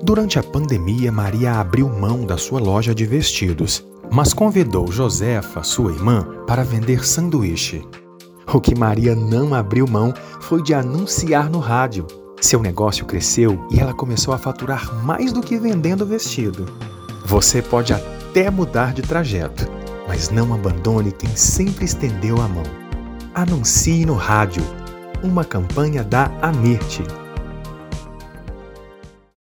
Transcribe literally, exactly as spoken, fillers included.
Durante a pandemia, Maria abriu mão da sua loja de vestidos, mas convidou Josefa, sua irmã, para vender sanduíche. O que Maria não abriu mão foi de anunciar no rádio. Seu negócio cresceu e ela começou a faturar mais do que vendendo vestido. Você pode até mudar de trajeto, mas não abandone quem sempre estendeu a mão. Anuncie no rádio. Uma campanha da Amirte.